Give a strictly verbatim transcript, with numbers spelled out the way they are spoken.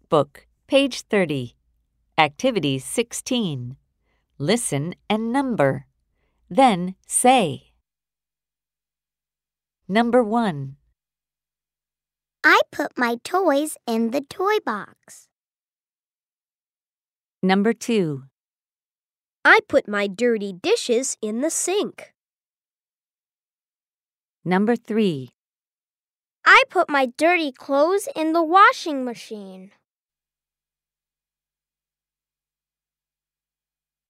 Workbook, page thirty. Activity sixteen. Listen and number. Then say. Number one. I put my toys in the toy box. Number two. I put my dirty dishes in the sink. Number three. I put my dirty clothes in the washing machine.